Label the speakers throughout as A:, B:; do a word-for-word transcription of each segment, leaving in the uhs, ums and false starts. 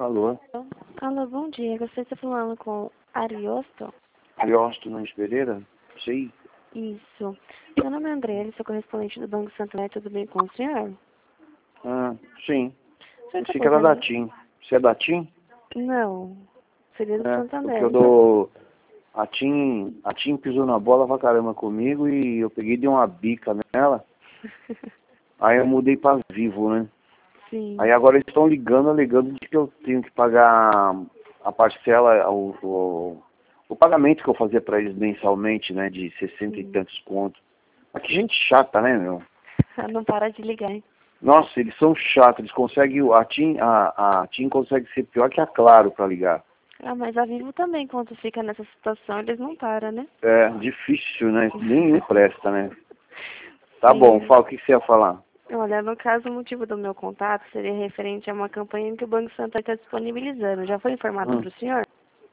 A: Alô?
B: Alô, bom dia. Você está falando com Ariosto?
A: Ariosto Nunes Pereira? Sim.
B: Isso. Meu nome é André, sou correspondente do Banco Santander. Tudo bem com o senhor?
A: Ah, sim.
B: O senhor tá
A: Pensei que era da
B: fazendo...
A: TIM. Você é da TIM?
B: Não. Seria do
A: É,
B: Santander.
A: porque eu dou... A TIM, a TIM pisou na bola pra caramba comigo e eu peguei e dei uma bica nela. Aí eu mudei pra Vivo, né?
B: Sim.
A: Aí agora eles estão ligando, alegando de que eu tenho que pagar a parcela, o, o, o pagamento que eu fazia pra eles mensalmente, né? De sessenta e tantos contos. Mas que gente chata, né, meu?
B: Não para de ligar, hein?
A: Nossa, eles são chatos, eles conseguem, a TIM, a, a TIM consegue ser pior que a Claro para ligar.
B: Ah, mas a Vivo também, quando fica nessa situação, eles não param, né?
A: É difícil, né? Nenhum presta, né? Tá
B: Sim.
A: bom, fala, o que você ia falar?
B: Olha, no caso, o motivo do meu contato seria referente a uma campanha que o Banco Santander está disponibilizando. Já foi informado
A: Hum.
B: para o senhor?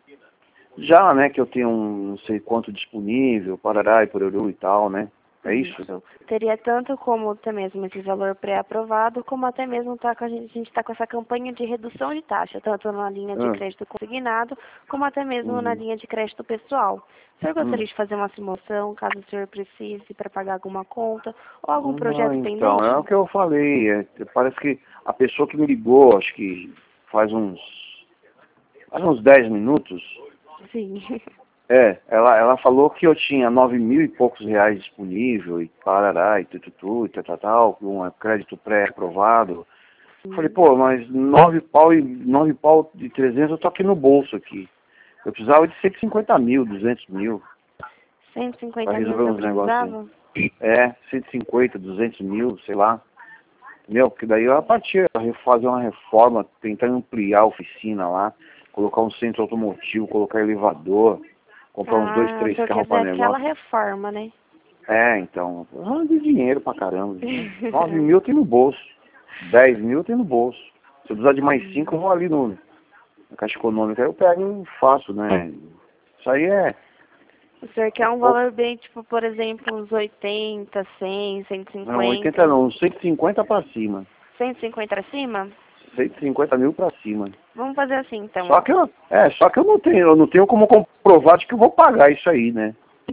A: Já, né, que eu tenho um não sei quanto disponível, parará e pororô e tal, né? É isso?
B: Isso. Teria tanto como até mesmo esse valor pré-aprovado, como até mesmo tá com a gente, a gente está com essa campanha de redução de taxa, tanto na linha de
A: Hum.
B: crédito consignado, como até mesmo na
A: Uhum.
B: linha de crédito pessoal. O senhor
A: Hum.
B: gostaria de fazer uma simulação, caso o senhor precise para pagar alguma conta, ou algum
A: Não,
B: projeto
A: então, é o
B: pendente?
A: que eu falei. É, parece que a pessoa que me ligou, acho que faz uns, faz uns dez minutos,
B: Sim.
A: É, ela, ela falou que eu tinha nove mil e poucos reais disponível e parará, e tututu, e tal, tal, com um crédito pré-aprovado. Falei, pô, mas nove pau e nove pau de trezentos eu tô aqui no bolso aqui. Eu precisava de cento e cinquenta mil, duzentos mil
B: cento e
A: para
B: cinquenta mil
A: resolver
B: você
A: uns negócios.
B: precisava?
A: É, cento e cinquenta, duzentos mil, sei lá. Entendeu? Porque daí eu a partir de fazer uma reforma, tentar ampliar a oficina lá, colocar um centro automotivo, colocar elevador, comprar uns dois,
B: Ah, o
A: três
B: senhor quer
A: carros
B: ver
A: para
B: aquela
A: negócio.
B: reforma, né?
A: É, então, ah, de dinheiro pra caramba. Nove mil tem no bolso. Dez mil tem no bolso. Se eu precisar de mais cinco, eu vou ali no, na Caixa Econômica. Aí eu pego e faço, né? Isso aí é...
B: O senhor quer um
A: Ou,
B: valor bem, tipo, por exemplo, uns oitenta, cem, cento e
A: não, oitenta
B: cinquenta?
A: não, cento e cinquenta pra cima.
B: cento e cinquenta acima?
A: cento e cinquenta mil pra cima.
B: Vamos fazer assim, então,
A: Só
B: ó.
A: que eu, é, só que eu não tenho, eu não tenho como comprovar de que eu vou pagar isso aí, né?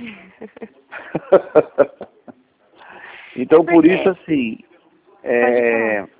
B: É
A: Então, por isso,
B: porque...
A: assim,
B: Pode falar.
A: é,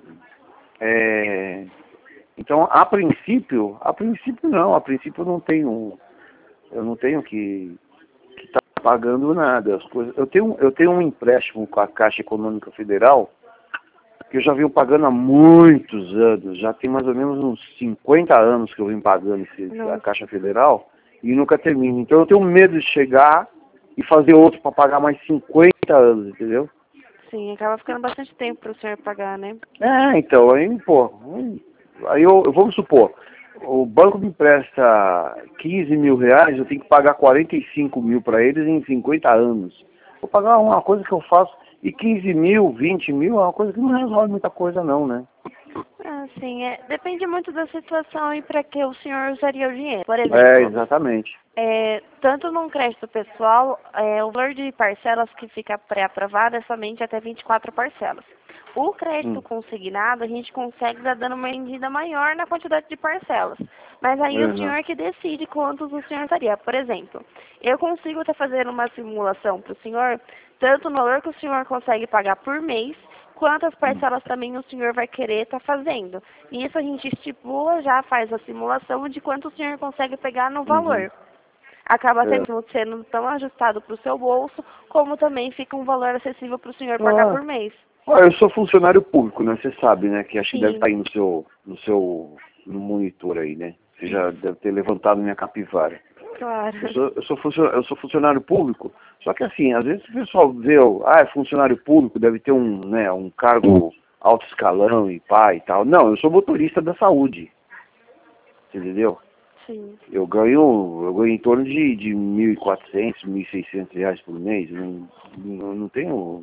A: é, então, a princípio, a princípio não, a princípio eu não tenho, eu não tenho que estar pagando nada. As coisas, eu tenho, eu tenho um empréstimo com a Caixa Econômica Federal que eu já venho pagando há muitos anos, já tem mais ou menos uns cinquenta anos que eu venho pagando esse, a
B: Nossa.
A: Caixa Federal e nunca termino. Então eu tenho medo de chegar e fazer outro para pagar mais cinquenta anos, entendeu?
B: Sim, acaba ficando bastante tempo para o senhor pagar, né?
A: É, então, aí, pô, aí eu, eu vamos supor, o banco me empresta quinze mil reais, eu tenho que pagar quarenta e cinco mil para eles em cinquenta anos. Vou pagar uma coisa que eu faço, e quinze mil, vinte mil é uma coisa que não resolve muita coisa não, né?
B: Ah, sim, é, depende muito da situação e para que o senhor usaria o dinheiro. Por
A: É,
B: exemplo,
A: exatamente.
B: é, tanto num crédito pessoal, é, o valor de parcelas que fica pré-aprovado é somente até vinte e quatro parcelas. O crédito
A: Hum,
B: consignado, a gente consegue dar dando uma rendida maior na quantidade de parcelas. Mas aí o
A: uhum,
B: senhor que decide quantos o senhor faria. Por exemplo, eu consigo estar fazendo uma simulação para o senhor, tanto no valor que o senhor consegue pagar por mês, quantas
A: hum,
B: parcelas também o senhor vai querer estar fazendo. E isso a gente estipula, já faz a simulação de quanto o senhor consegue pegar no
A: uhum,
B: valor. Acaba até
A: é.
B: mesmo sendo tão ajustado para o seu bolso, como também fica um valor acessível para o senhor pagar
A: Ah,
B: por mês.
A: ó, eu sou funcionário público, né? Você sabe, né? Que acho que deve estar
B: Sim,
A: aí no seu, no seu, no monitor aí, né? Você já deve ter levantado minha capivara. Eu
B: claro.
A: sou, eu sou, funcio- eu sou funcionário público, só que assim, às vezes o pessoal vê, o- ah, é funcionário público, deve ter um, né, um cargo alto escalão e pá e tal. Não, eu sou motorista da saúde, você entendeu?
B: Sim.
A: Eu ganho, eu ganho em torno de, de mil e quatrocentos, mil e seiscentos reais por mês, não, não, não tenho...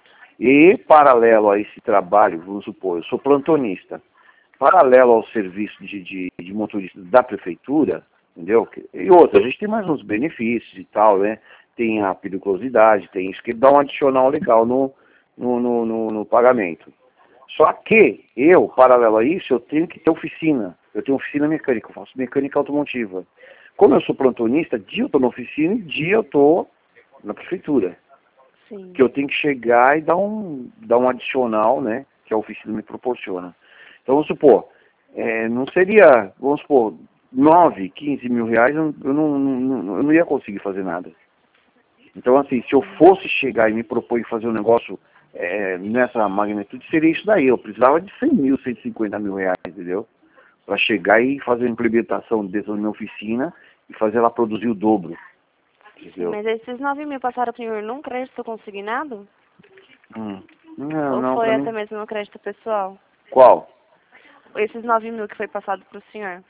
A: E paralelo a esse trabalho, vamos supor, eu sou plantonista, paralelo ao serviço de, de, de motorista da prefeitura, entendeu? E outra, a gente tem mais uns benefícios e tal, né? Tem a periculosidade, tem isso que dá um adicional legal no, no, no, no, no pagamento. Só que eu, paralelo a isso, eu tenho que ter oficina. Eu tenho oficina mecânica, eu faço mecânica automotiva. Como eu sou plantonista, dia eu estou na oficina e dia eu estou na prefeitura.
B: Sim.
A: Que eu tenho que chegar e dar um, dar um adicional, né, que a oficina me proporciona. Então, vamos supor, é, não seria, vamos supor, nove, quinze mil reais, eu, eu, não, não, eu não ia conseguir fazer nada. Então, assim, se eu fosse chegar e me propor fazer um negócio é, nessa magnitude, seria isso daí. Eu precisava de cem mil, cento e cinquenta mil reais, entendeu? Para chegar e fazer a implementação dentro da minha oficina e fazer ela produzir o dobro. Entendeu?
B: Mas esses nove mil passaram para o senhor num crédito consignado?
A: Hum. Não,
B: Ou
A: não,
B: foi
A: pra
B: até
A: mim.
B: mesmo no crédito pessoal?
A: Qual?
B: Esses nove mil que foi passado para o senhor?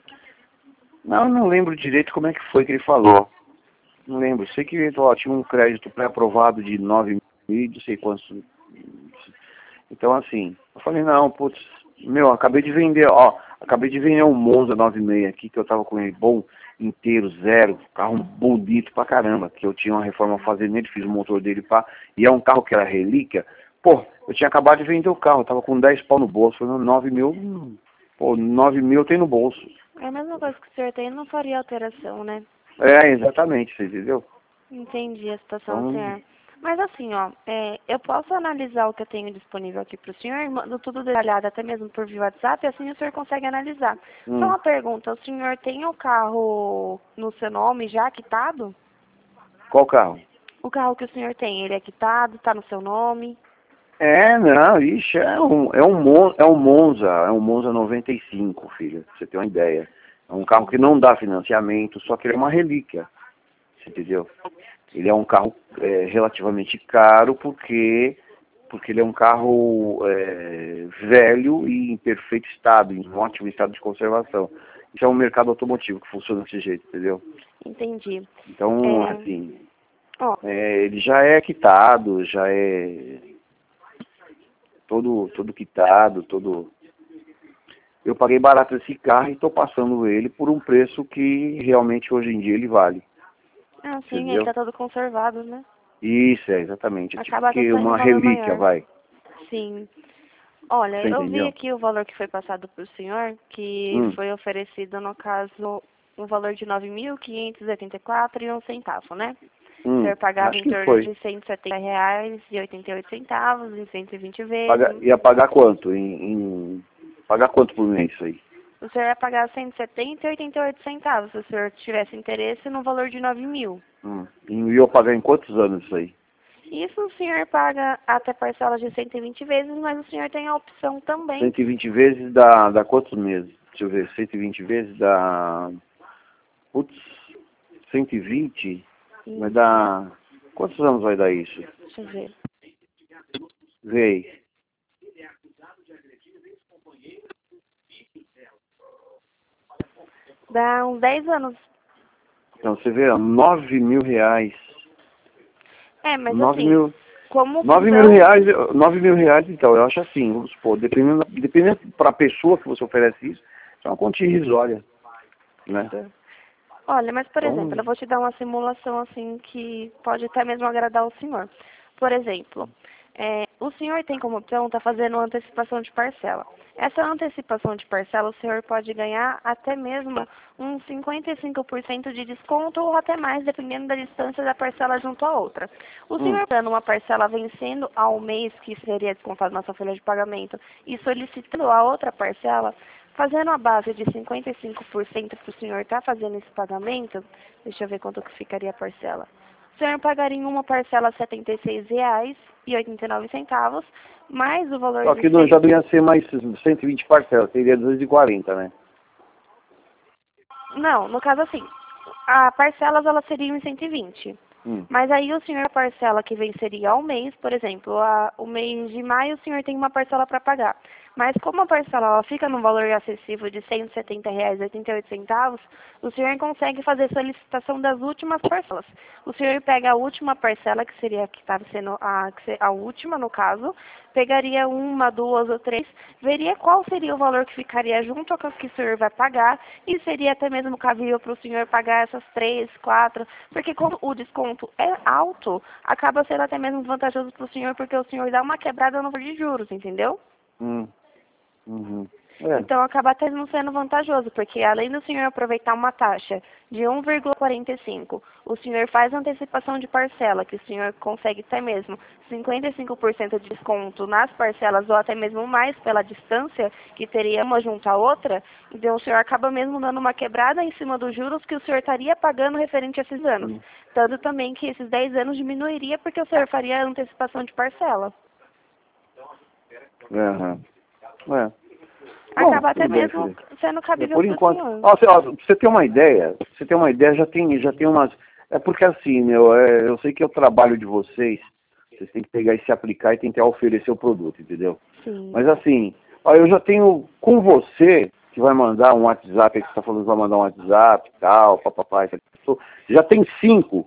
A: Não, não lembro direito como é que foi que ele falou. Não lembro. Sei que ó, tinha um crédito pré-aprovado de nove mil, não sei quantos. Então, assim, eu falei, não, putz, meu, acabei de vender, ó, acabei de vender um Monza nove seis aqui, que eu tava com ele bom, inteiro, zero, carro bonito pra caramba, que eu tinha uma reforma a fazer nele, fiz o motor dele, pá, e é um carro que era relíquia. Pô, eu tinha acabado de vender o carro, eu tava com dez pau no bolso, falei, nove mil, hum, pô, nove mil eu tenho no bolso.
B: É a mesma coisa que o senhor tem, não faria alteração, né?
A: É, exatamente, você entendeu?
B: Entendi a situação,
A: Então,
B: senhor. Mas assim, ó, é, eu posso analisar o que eu tenho disponível aqui para o senhor, mando tudo detalhado, até mesmo por via WhatsApp, assim o senhor consegue analisar. Só
A: hum,
B: uma pergunta, o senhor tem o carro no seu nome já quitado?
A: qual carro?
B: O carro que o senhor tem, ele é quitado, está no seu nome?
A: É, não, ixi, é um, é um, Mon, é um Monza, é um Monza noventa e cinco, filha, pra você ter uma ideia. É um carro que não dá financiamento, só que ele é uma relíquia, você entendeu? Ele é um carro é, relativamente caro porque, porque ele é um carro é, velho e em perfeito estado, em um ótimo estado de conservação. Isso é um mercado automotivo que funciona desse jeito, entendeu?
B: Entendi.
A: Então,
B: É,
A: assim,
B: ó,
A: é, ele já é quitado, já é todo, todo quitado, todo... Eu paguei barato esse carro e estou passando ele por um preço que realmente hoje em dia ele vale.
B: ah, sim, ele
A: Entendeu?
B: está todo conservado, né?
A: Isso, é exatamente. É tipo
B: Acaba até
A: que
B: saindo um
A: uma
B: valor
A: relíquia,
B: maior.
A: vai.
B: Sim. Olha,
A: Você
B: eu vi
A: entendeu?
B: aqui o valor que foi passado para o senhor, que
A: Hum,
B: foi oferecido, no caso, um valor de nove mil quinhentos e oitenta e quatro e um centavo, né? O
A: hum,
B: senhor pagava
A: acho
B: em
A: que
B: torno
A: foi.
B: de cento e setenta reais e oitenta e oito centavos em cento e vinte
A: Paga,
B: vezes.
A: ia pagar quanto? Em, em, pagar quanto por mês isso aí?
B: O senhor ia pagar cento e setenta e oitenta e oito centavos, se o senhor tivesse interesse no valor de nove mil.
A: Hum. E ia pagar em quantos anos isso aí?
B: Isso o senhor paga até parcelas de cento e vinte vezes, mas o senhor tem a opção também.
A: cento e vinte vezes dá, dá quantos meses? Deixa eu ver, cento e vinte vezes dá... Putz, cento e vinte vai
B: Isso,
A: dar... Quantos anos vai dar isso?
B: deixa eu ver.
A: Vê aí.
B: Dá uns dez anos.
A: Então você vê, ó, nove mil reais.
B: É, mas
A: Nove
B: assim,
A: mil...
B: como
A: Nove mil
B: funciona...
A: reais, nove mil reais, então, eu acho assim, vamos supor, dependendo, dependendo para a pessoa que você oferece isso, é uma quantia irrisória, né?
B: Olha, mas por exemplo,
A: Então,
B: eu vou te dar uma simulação assim que pode até mesmo agradar o senhor. Por exemplo, é, o senhor tem como opção estar fazendo uma antecipação de parcela. Essa antecipação de parcela, o senhor pode ganhar até mesmo uns cinquenta e cinco por cento de desconto ou até mais, dependendo da distância da parcela junto à outra. O
A: hum,
B: senhor dando uma parcela vencendo ao mês, que seria descontado na sua folha de pagamento, e solicitando a outra parcela, fazendo a base de cinquenta e cinco por cento para o senhor estar fazendo esse pagamento, deixa eu ver quanto que ficaria a parcela. O senhor pagaria em uma parcela setenta e seis reais e oitenta e nove centavos, mais o valor
A: só
B: de
A: que não,
B: seis...
A: já não ia ser mais cento e vinte parcelas, seria duzentos e quarenta, né?
B: Não, no caso assim, a parcelas elas seriam em cento e vinte.
A: Hum,
B: Mas aí o senhor, a parcela que venceria ao mês, por exemplo, a, o mês de maio o senhor tem uma parcela para pagar. Mas como a parcela ela fica num valor acessível de cento e setenta reais e oitenta e oito centavos, o senhor consegue fazer solicitação das últimas parcelas. O senhor pega a última parcela, que seria a que estava sendo a, que se- a última no caso, pegaria uma, duas ou três, veria qual seria o valor que ficaria junto ao que o senhor vai pagar e seria até mesmo cabível para o senhor pagar essas três, quatro, porque como o desconto é alto, acaba sendo até mesmo vantajoso para o senhor, porque o senhor dá uma quebrada no valor de juros, entendeu?
A: hum, uhum. É.
B: Então acaba até não sendo vantajoso, porque além do senhor aproveitar uma taxa de um vírgula quarenta e cinco, o senhor faz antecipação de parcela, que o senhor consegue até mesmo cinquenta e cinco por cento de desconto nas parcelas, ou até mesmo mais pela distância que teria uma junto à outra. Então o senhor acaba mesmo dando uma quebrada em cima dos juros que o senhor estaria pagando referente a esses anos.
A: Hum.
B: Tanto também que esses dez anos diminuiria porque o senhor faria a antecipação de parcela.
A: Uhum. É.
B: Acaba
A: Bom,
B: até
A: tudo bem,
B: mesmo
A: filho.
B: sendo
A: É,
B: cabível
A: por
B: para o
A: enquanto.
B: senhor.
A: Ó, você, ó, pra você ter uma ideia, pra você ter uma ideia, já tem, já tem umas. É porque assim, meu, é, eu sei que é o trabalho de vocês, vocês têm que pegar e se aplicar e tentar oferecer o produto, entendeu?
B: Sim.
A: Mas assim, ó, eu já tenho com você, que vai mandar um WhatsApp, que você está falando que vai mandar um WhatsApp e tal, papapá, já tem cinco.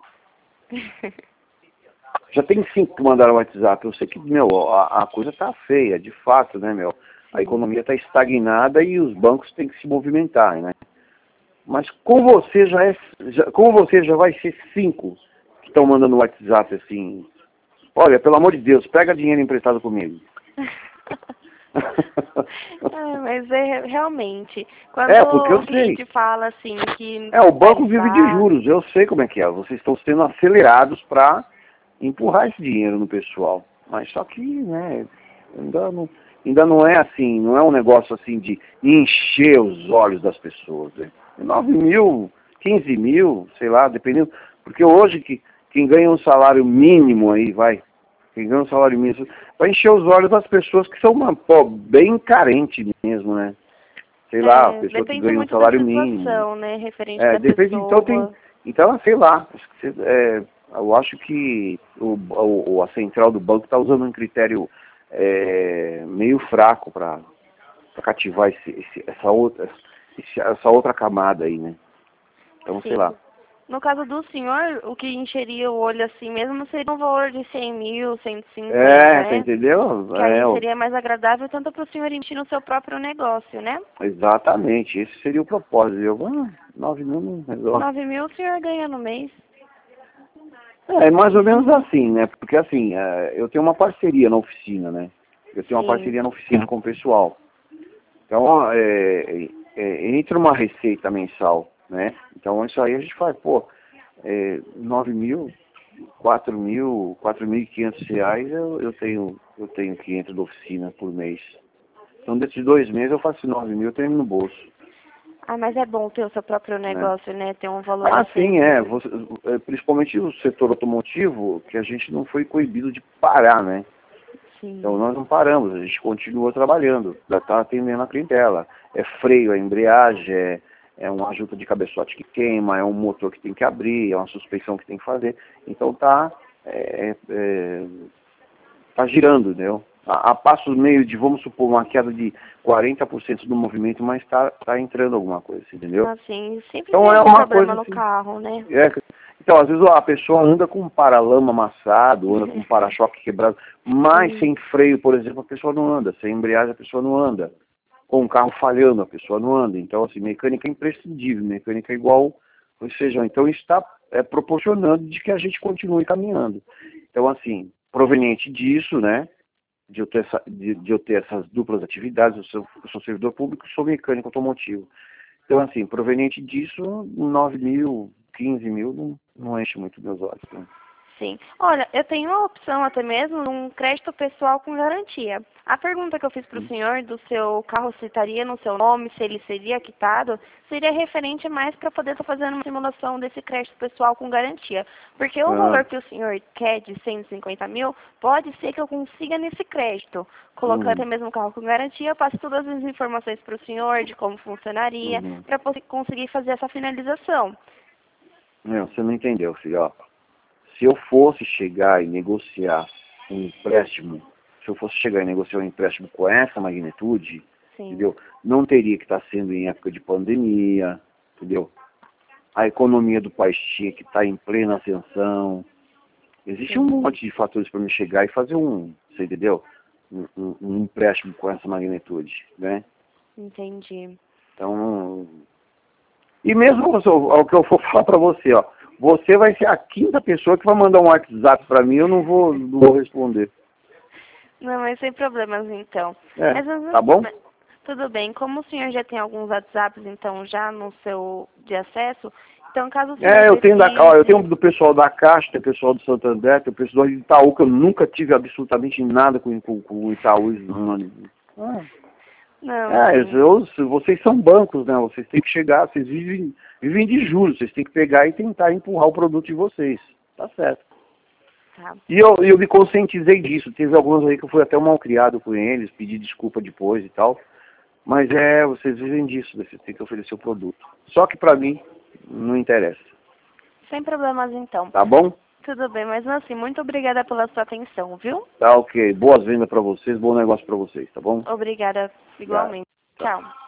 A: Já tem cinco que mandaram o WhatsApp. Eu sei que, meu, a, a coisa tá feia, de fato, né, meu? A economia está estagnada e os bancos têm que se movimentar, né? Mas com você já é, já, com você já vai ser cinco que estão mandando WhatsApp assim. Olha, pelo amor de Deus, pega dinheiro emprestado comigo.
B: É, mas é realmente, quando
A: É, porque eu
B: o cliente
A: sei.
B: fala assim que
A: É, o banco vive de
B: prestar,
A: juros, eu sei como é que é. Vocês estão sendo acelerados para empurrar esse dinheiro no pessoal. Mas só que, né, ainda não, ainda não é assim, não é um negócio assim de encher os olhos das pessoas. Né? nove mil, quinze mil, sei lá, dependendo. Porque hoje que, quem ganha um salário mínimo aí, vai, quem ganha um salário mínimo, vai encher os olhos das pessoas que são uma, pô, bem carente mesmo, né? Sei lá, a
B: é,
A: pessoa que
B: depende
A: ganha um
B: muito da
A: salário mínimo.
B: situação, né, referente
A: É,
B: da
A: depende, então tem.
B: pessoa.
A: Então, sei lá, é, eu acho que o, o, a central do banco está usando um critério é, meio fraco para cativar esse, esse, essa, outra, esse, essa outra camada aí, né? Então,
B: Sim.
A: sei lá.
B: No caso do senhor, o que encheria o olho assim mesmo seria um valor de cem mil, cento e cinquenta,
A: É, tá
B: né?
A: entendeu?
B: Que aí
A: É,
B: seria mais agradável tanto para o senhor investir no seu próprio negócio, né?
A: exatamente, esse seria o propósito. Eu, ah, nove mil não resolve.
B: nove mil o senhor ganha no mês.
A: É mais ou menos assim, né? Porque assim, é, eu tenho uma parceria na oficina, né? Eu tenho uma
B: Sim.
A: parceria na oficina com o pessoal. Então, é, é, entra uma receita mensal, né? Então, isso aí a gente faz, pô, é, nove mil, quatro mil, quatro mil e quinhentos reais eu, eu tenho, eu tenho que entra da oficina por mês. Então, desses dois meses eu faço nove mil, eu tenho no bolso.
B: Ah, mas é bom ter o seu próprio
A: Né?
B: negócio, né? Ter um valor
A: Ah,
B: assim.
A: sim, é. Você, é, principalmente o setor automotivo, que a gente não foi coibido de parar, né?
B: Sim.
A: Então nós não paramos, a gente continua trabalhando, já está atendendo a clientela. É freio, é embreagem, é, é uma ajuda de cabeçote que queima, é um motor que tem que abrir, é uma suspensão que tem que fazer. Então tá, é, é, tá girando, entendeu? A, a passos meio de, vamos supor, uma queda de quarenta por cento do movimento, mas está tá entrando alguma coisa, entendeu?
B: Assim, sempre
A: Então
B: tem
A: é
B: algum
A: uma
B: problema
A: coisa
B: no
A: assim.
B: carro, né?
A: É, então, às vezes a pessoa anda com um paralama amassado, anda com um para-choque quebrado, mas
B: Sim.
A: sem freio, por exemplo, a pessoa não anda, sem embreagem a pessoa não anda, com o carro falhando a pessoa não anda. Então, assim, mecânica é imprescindível, mecânica é igual ou seja, então isso está é, proporcionando de que a gente continue caminhando. Então, assim, proveniente disso, né, de eu ter, essa, de, de eu ter essas duplas atividades, eu sou, eu sou servidor público, sou mecânico automotivo. Então, assim, proveniente disso, nove mil, quinze mil, não, não enche muito meus olhos. Né?
B: Sim. Olha, eu tenho uma opção até mesmo, um crédito pessoal com garantia. A pergunta que eu fiz para o senhor do seu carro se estaria no seu nome, se ele seria quitado, seria referente mais para poder estar fazendo uma simulação desse crédito pessoal com garantia. Porque o
A: Ah,
B: valor que o senhor quer de cento e cinquenta mil, pode ser que eu consiga nesse crédito. Colocando
A: uhum,
B: até mesmo o carro com garantia, eu passo todas as informações para o senhor de como funcionaria,
A: uhum.
B: para conseguir fazer essa finalização.
A: Não, você não entendeu, filho. Ó. Se eu fosse chegar e negociar um empréstimo, se eu fosse chegar e negociar um empréstimo com essa magnitude,
B: Sim.
A: entendeu? Não teria que estar sendo em época de pandemia, entendeu? A economia do país tinha que estar em plena ascensão. Existe
B: Sim.
A: um monte de fatores para me chegar e fazer um, você entendeu? Um, um, um empréstimo com essa magnitude, né?
B: Entendi.
A: Então, e mesmo o que eu for falar para você, ó, você vai ser a quinta pessoa que vai mandar um WhatsApp para mim, eu não vou, não vou responder.
B: Não, mas sem problemas então.
A: É,
B: Mas, às vezes,
A: tá bom?
B: Tudo bem. Como o senhor já tem alguns WhatsApps, então, já no seu de acesso, então caso o senhor
A: É, eu tenho, da,
B: precise...
A: ó, eu tenho do pessoal da Caixa, tem pessoal do Santander, tem pessoal de Itaú, que eu nunca tive absolutamente nada com, com, com o Itaú. Não. Ah.
B: Não,
A: É,
B: sim.
A: eu, vocês são bancos, né? Vocês têm que chegar, vocês vivem, vivem de juros, vocês têm que pegar e tentar empurrar o produto de vocês. Tá certo.
B: Tá.
A: E eu, eu me conscientizei disso. Teve alguns aí que eu fui até mal criado com eles, pedi desculpa depois e tal. Mas é, vocês vivem disso, vocês têm que oferecer o produto. Só que pra mim, não interessa.
B: Sem problemas, então.
A: Tá bom?
B: Tudo bem, mas assim, muito obrigada pela sua atenção, viu?
A: Tá ok. Boas vendas pra vocês, bom negócio pra vocês, tá bom?
B: Obrigada igualmente.
A: Tá.
B: Tchau.